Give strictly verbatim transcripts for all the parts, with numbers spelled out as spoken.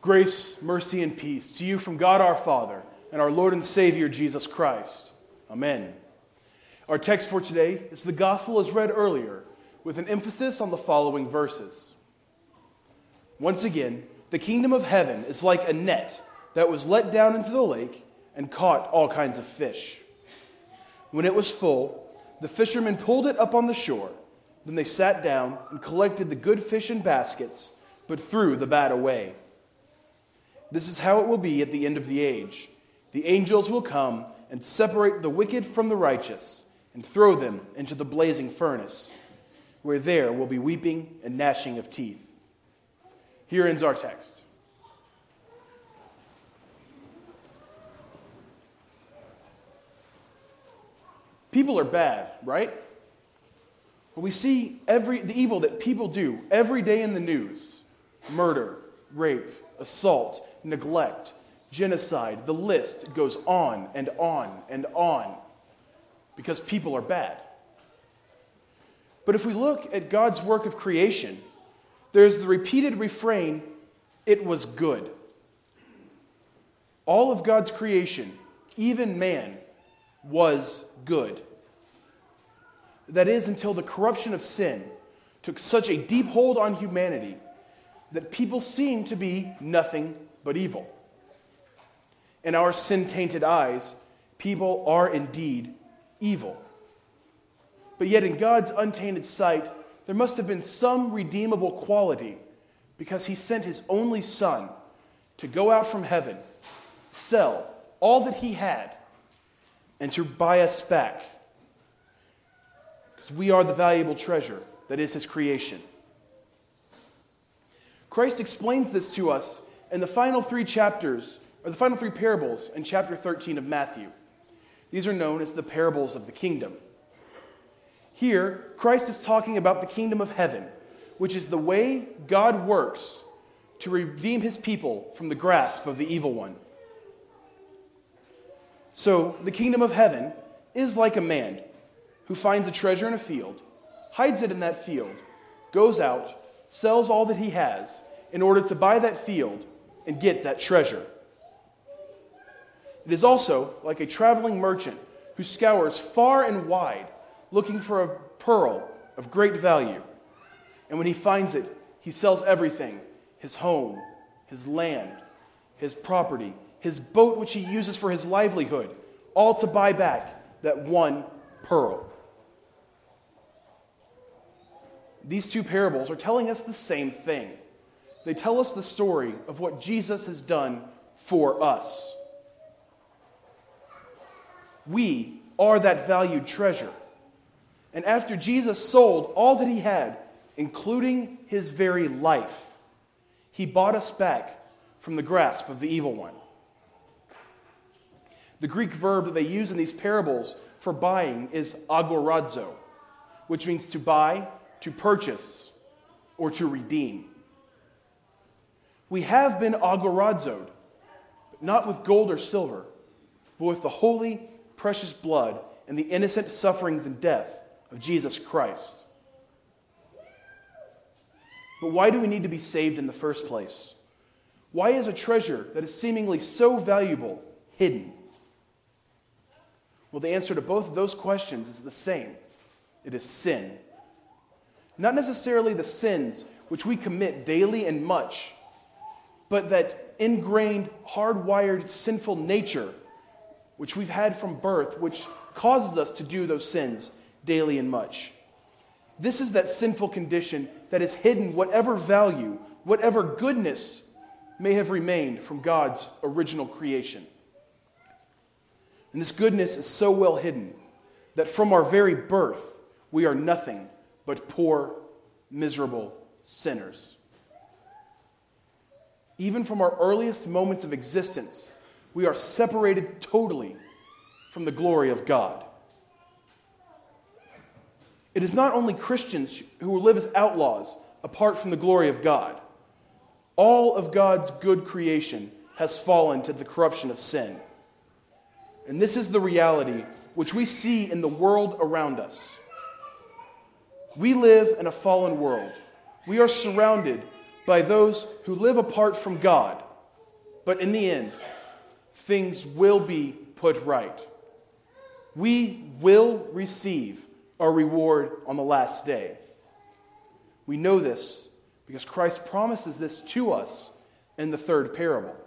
Grace, mercy, and peace to you from God our Father and our Lord and Savior Jesus Christ. Amen. Our text for today is the gospel as read earlier, with an emphasis on the following verses. Once again, the kingdom of heaven is like a net that was let down into the lake and caught all kinds of fish. When it was full, the fishermen pulled it up on the shore. Then they sat down and collected the good fish in baskets, but threw the bad away. This is how it will be at the end of the age. The angels will come and separate the wicked from the righteous and throw them into the blazing furnace, where there will be weeping and gnashing of teeth. Here ends our text. People are bad, right? We see every the evil that people do every day in the news. Murder, rape, assault, neglect, genocide. The list goes on and on and on because people are bad. But if we look at God's work of creation, there's the repeated refrain, it was good. All of God's creation, even man, was good. That is, until the corruption of sin took such a deep hold on humanity that people seem to be nothing but evil. In our sin-tainted eyes, people are indeed evil. But yet in God's untainted sight, there must have been some redeemable quality because he sent his only Son to go out from heaven, sell all that he had, and to buy us back. Because we are the valuable treasure that is his creation. Christ explains this to us in the final three chapters, or the final three parables in chapter thirteen of Matthew. These are known as the parables of the kingdom. Here, Christ is talking about the kingdom of heaven, which is the way God works to redeem his people from the grasp of the evil one. So, the kingdom of heaven is like a man who finds a treasure in a field, hides it in that field, goes out, sells all that he has in order to buy that field and get that treasure. It is also like a traveling merchant who scours far and wide looking for a pearl of great value. And when he finds it, he sells everything, his home, his land, his property, his boat which he uses for his livelihood, all to buy back that one pearl. These two parables are telling us the same thing. They tell us the story of what Jesus has done for us. We are that valued treasure. And after Jesus sold all that he had, including his very life, he bought us back from the grasp of the evil one. The Greek verb that they use in these parables for buying is agorazo, which means to buy, to purchase, or to redeem. We have been agorazoed, but not with gold or silver, but with the holy, precious blood and the innocent sufferings and death of Jesus Christ. But why do we need to be saved in the first place? Why is a treasure that is seemingly so valuable hidden? Well, the answer to both of those questions is the same. It is sin. Not necessarily the sins which we commit daily and much, but that ingrained, hardwired, sinful nature which we've had from birth, which causes us to do those sins daily and much. This is that sinful condition that has hidden whatever value, whatever goodness may have remained from God's original creation. And this goodness is so well hidden that from our very birth, we are nothing but poor, miserable sinners. Even from our earliest moments of existence, we are separated totally from the glory of God. It is not only Christians who live as outlaws apart from the glory of God. All of God's good creation has fallen to the corruption of sin. And this is the reality which we see in the world around us. We live in a fallen world. We are surrounded by those who live apart from God, But in the end, things will be put right. We will receive our reward on the last day. We know this because Christ promises this to us in the third parable.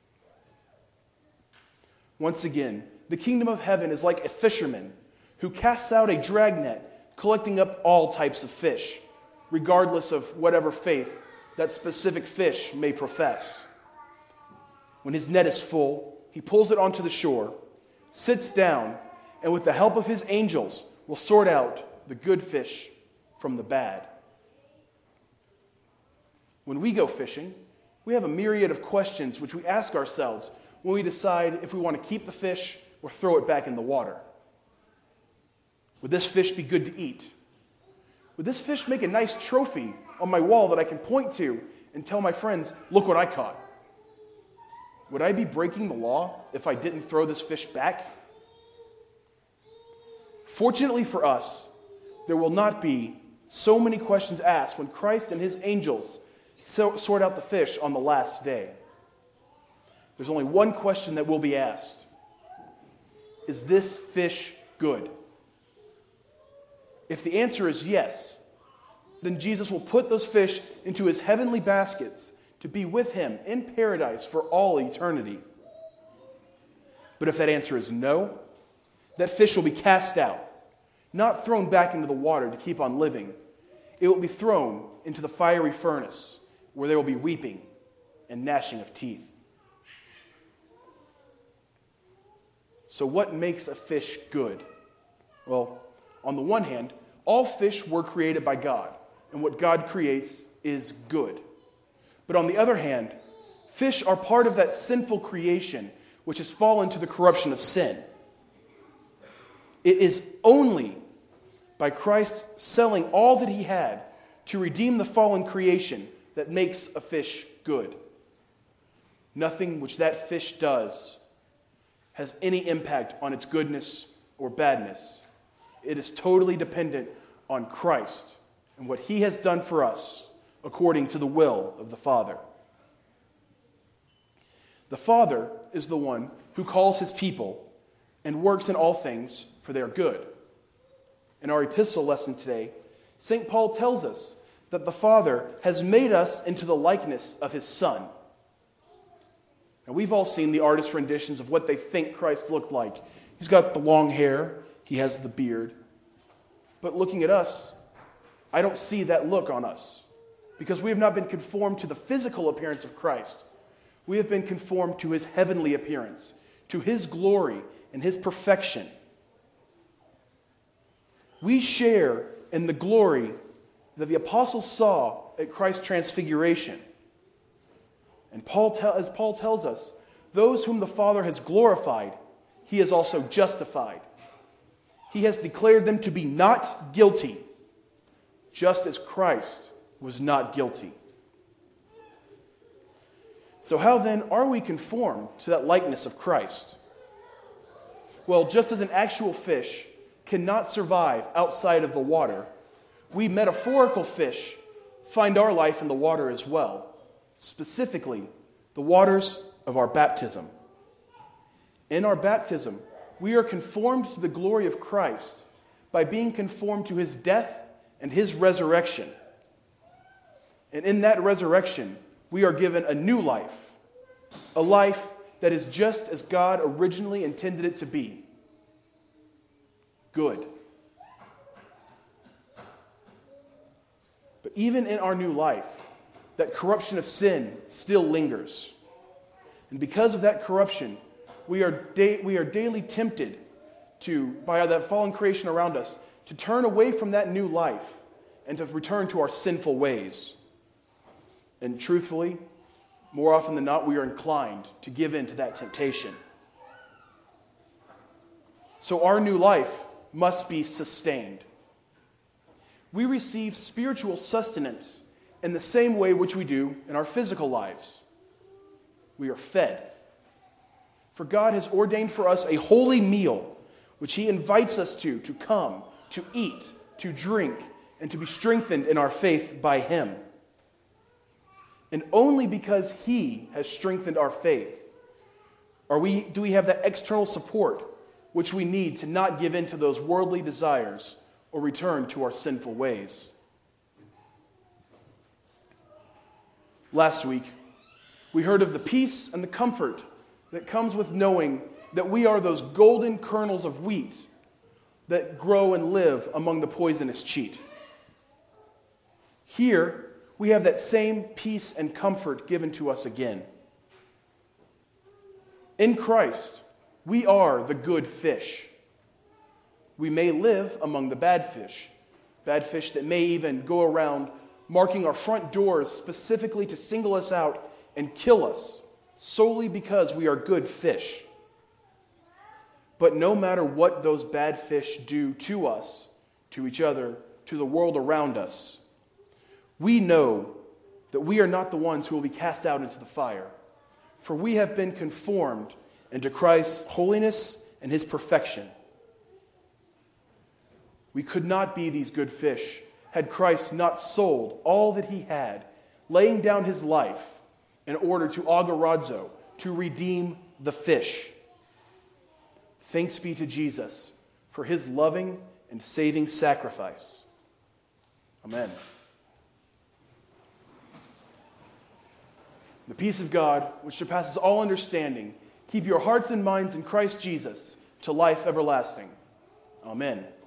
Once again, the kingdom of heaven is like a fisherman who casts out a dragnet, collecting up all types of fish, regardless of whatever faith that specific fish may profess. When his net is full, he pulls it onto the shore, sits down, and with the help of his angels will sort out the good fish from the bad. When we go fishing, we have a myriad of questions which we ask ourselves when we decide if we want to keep the fish or throw it back in the water. Would this fish be good to eat? Would this fish make a nice trophy on my wall that I can point to and tell my friends, look what I caught? Would I be breaking the law if I didn't throw this fish back? Fortunately for us, there will not be so many questions asked when Christ and his angels so, sort out the fish on the last day. There's only one question that will be asked. Is this fish good? If the answer is yes, then Jesus will put those fish into his heavenly baskets to be with him in paradise for all eternity. But if that answer is no, that fish will be cast out, not thrown back into the water to keep on living. It will be thrown into the fiery furnace where there will be weeping and gnashing of teeth. So what makes a fish good? Well, on the one hand, all fish were created by God, and what God creates is good. But on the other hand, fish are part of that sinful creation which has fallen to the corruption of sin. It is only by Christ selling all that he had to redeem the fallen creation that makes a fish good. Nothing which that fish does has any impact on its goodness or badness. It is totally dependent on Christ and what he has done for us according to the will of the Father. The Father is the one who calls his people and works in all things for their good. In our epistle lesson today, Saint Paul tells us that the Father has made us into the likeness of his Son. Now, we've all seen the artist renditions of what they think Christ looked like. He's got the long hair, he has the beard. But looking at us, I don't see that look on us, because we have not been conformed to the physical appearance of Christ. We have been conformed to his heavenly appearance, to his glory and his perfection. We share in the glory that the apostles saw at Christ's transfiguration. And Paul te- as Paul tells us, those whom the Father has glorified, he has also justified. He has declared them to be not guilty, just as Christ was not guilty. So how then are we conformed to that likeness of Christ? Well, just as an actual fish cannot survive outside of the water, we metaphorical fish find our life in the water as well. Specifically, the waters of our baptism. In our baptism, we are conformed to the glory of Christ by being conformed to his death and his resurrection. And in that resurrection, we are given a new life, a life that is just as God originally intended it to be. Good. But even in our new life, that corruption of sin still lingers. And because of that corruption, we are da- we are daily tempted to, by that fallen creation around us, to turn away from that new life and to return to our sinful ways. And truthfully, more often than not, we are inclined to give in to that temptation. So our new life must be sustained. We receive spiritual sustenance in the same way which we do in our physical lives. We are fed. For God has ordained for us a holy meal, which he invites us to, to come, to eat, to drink, and to be strengthened in our faith by him. And only because he has strengthened our faith are we, do we have that external support which we need to not give in to those worldly desires or return to our sinful ways. Last week, we heard of the peace and the comfort that comes with knowing that we are those golden kernels of wheat that grow and live among the poisonous cheat. Here, we have that same peace and comfort given to us again. In Christ, we are the good fish. We may live among the bad fish, bad fish that may even go around marking our front doors specifically to single us out and kill us solely because we are good fish. But no matter what those bad fish do to us, to each other, to the world around us, we know that we are not the ones who will be cast out into the fire, for we have been conformed into Christ's holiness and his perfection. We could not be these good fish had Christ not sold all that he had, laying down his life in order to agorazo, to redeem the fish. Thanks be to Jesus for his loving and saving sacrifice. Amen. The peace of God, which surpasses all understanding, keep your hearts and minds in Christ Jesus to life everlasting. Amen.